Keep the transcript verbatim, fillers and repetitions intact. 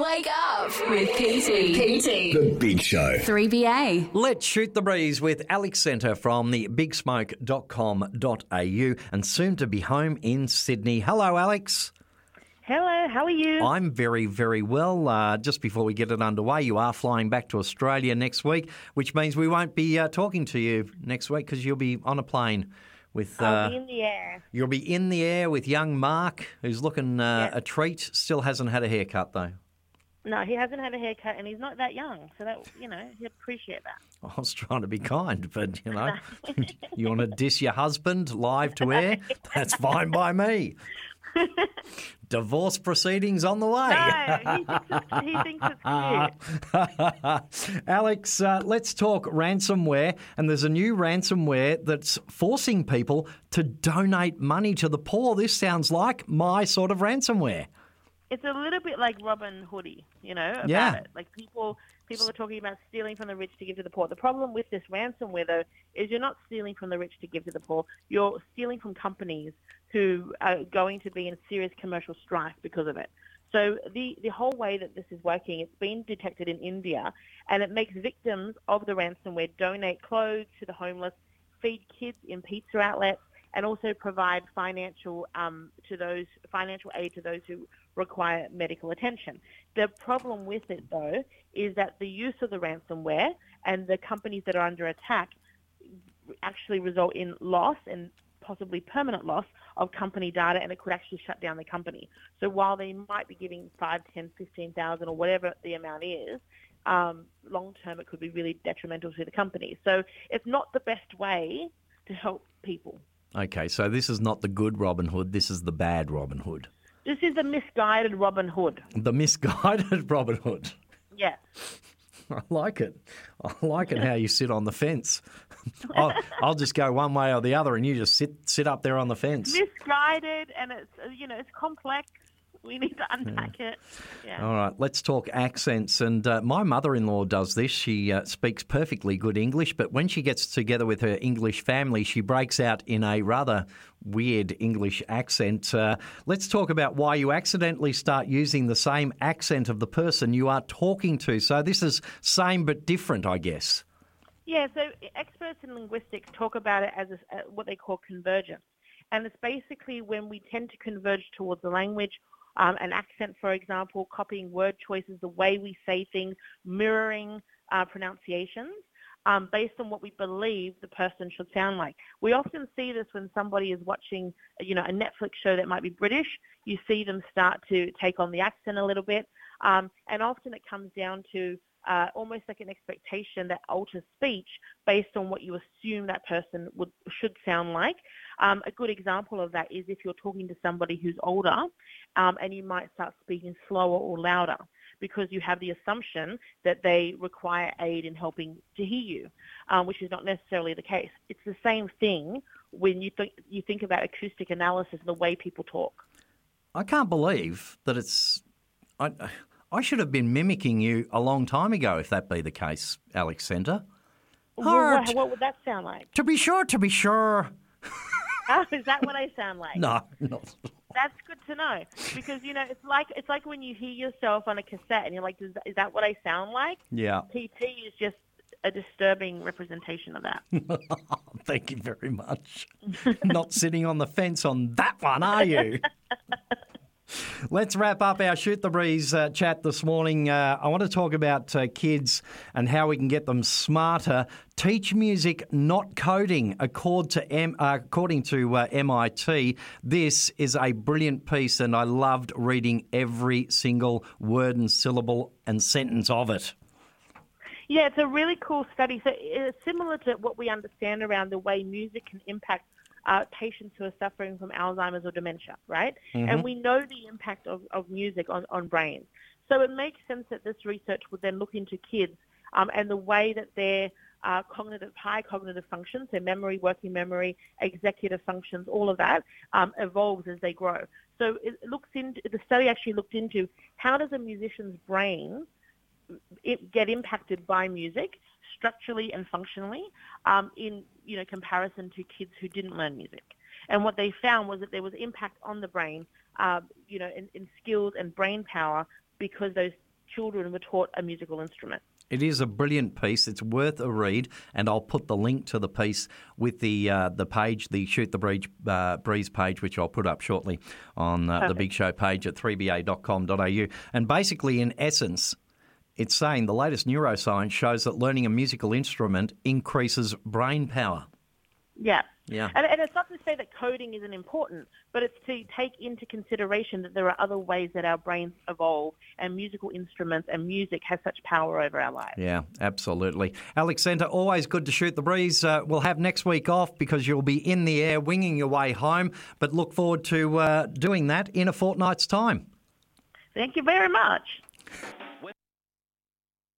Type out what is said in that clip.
Wake up with P T. P T. The Big Show. three B A. Let's shoot the breeze with Alex Centre from the big smoke dot com dot a u and soon to be home in Sydney. Hello, Alex. Hello, how are you? I'm very, very well. Uh, just before we get it underway, you are flying back to Australia next week, which means we won't be uh, talking to you next week because you'll be on a plane with. Uh, I'll be in the air. You'll be in the air with young Mark, who's looking uh, Yes. a treat. Still hasn't had a haircut though. No, he hasn't had a haircut, and he's not that young, so that you know he'd appreciate that. I was trying to be kind, but you know, you want to diss your husband live to air? That's fine by me. Divorce proceedings on the way. No, he thinks it's, he thinks it's cute. Alex, uh, let's talk ransomware. And there's a new ransomware that's forcing people to donate money to the poor. This sounds like my sort of ransomware. It's a little bit like Robin Hoodie, you know, about Yeah. it. Like people, people are talking about stealing from the rich to give to the poor. The problem with this ransomware, though, is you're not stealing from the rich to give to the poor. You're stealing from companies who are going to be in serious commercial strife because of it. So the, the whole way that this is working, it's been detected in India, and it makes victims of the ransomware donate clothes to the homeless, feed kids in pizza outlets, and also provide financial um, to those financial aid to those who require medical attention. The problem with it, though, is that the use of the ransomware and the companies that are under attack actually result in loss and possibly permanent loss of company data, and it could actually shut down the company. So while they might be giving five, ten, fifteen thousand or whatever the amount is, um, long term it could be really detrimental to the company. So it's not the best way to help people. Okay, so this is not the good Robin Hood. This is the bad Robin Hood. This is the misguided Robin Hood. The misguided Robin Hood. Yes. I like it. I like it how you sit on the fence. I'll, I'll just go one way or the other, and you just sit sit up there on the fence. Misguided, and it's uh, you know it's complex. We need to unpack Yeah. it. Yeah. All right, let's talk accents. And uh, my mother-in-law does this. She uh, speaks perfectly good English, but when she gets together with her English family, she breaks out in a rather weird English accent. Uh, let's talk about why you accidentally start using the same accent of the person you are talking to. So this is same but different, I guess. Yeah. So experts in linguistics talk about it as a, uh, what they call convergence, and it's basically when we tend to converge towards the language. Um, an accent, for example, copying word choices, the way we say things, mirroring uh, pronunciations um, based on what we believe the person should sound like. We often see this when somebody is watching, you know, a Netflix show that might be British. You see them start to take on the accent a little bit, um, and often it comes down to uh, almost like an expectation that alters speech based on what you assume that person would should sound like. Um, a good example of that is if you're talking to somebody who's older, um, and you might start speaking slower or louder because you have the assumption that they require aid in helping to hear you, um, which is not necessarily the case. It's the same thing when you think you think about acoustic analysis and the way people talk. I can't believe that it's... I, I should have been mimicking you a long time ago if that be the case, Alex Centre. Well, Heart. what, what would that sound like? To be sure, to be sure. Oh, is that what I sound like? No, not. That's good to know because you know it's like it's like when you hear yourself on a cassette and you're like, is that, is that what I sound like? Yeah. P T is just a disturbing representation of that. Thank you very much. Not sitting on the fence on that one, are you? Let's wrap up our Shoot the Breeze uh, chat this morning. Uh, I want to talk about uh, kids and how we can get them smarter. Teach music, not coding, according to, M- uh, according to uh, M I T. This is a brilliant piece, and I loved reading every single word and syllable and sentence of it. Yeah, it's a really cool study. So it's similar to what we understand around the way music can impact Uh, patients who are suffering from Alzheimer's or dementia, right? Mm-hmm. And we know the impact of, of music on, on brains. So it makes sense that this research would then look into kids um, and the way that their uh, cognitive, high cognitive functions, their memory, working memory, executive functions, all of that um, evolves as they grow. So it looks into, the study actually looked into how does a musician's brain it get impacted by music structurally and functionally um, in you know comparison to kids who didn't learn music. And what they found was that there was impact on the brain, uh, you know, in, in skills and brain power because those children were taught a musical instrument. It is a brilliant piece. It's worth a read, and I'll put the link to the piece with the uh, the page, the Shoot the Breeze, uh, Breeze page, which I'll put up shortly on uh, the Big Show page at three b a dot com dot a u. And basically, in essence, it's saying the latest neuroscience shows that learning a musical instrument increases brain power. Yeah. Yeah. And, and it's not to say that coding isn't important, but it's to take into consideration that there are other ways that our brains evolve, and musical instruments and music has such power over our lives. Yeah, absolutely. Alex Center, always good to shoot the breeze. Uh, we'll have next week off because you'll be in the air winging your way home, but look forward to uh, doing that in a fortnight's time. Thank you very much.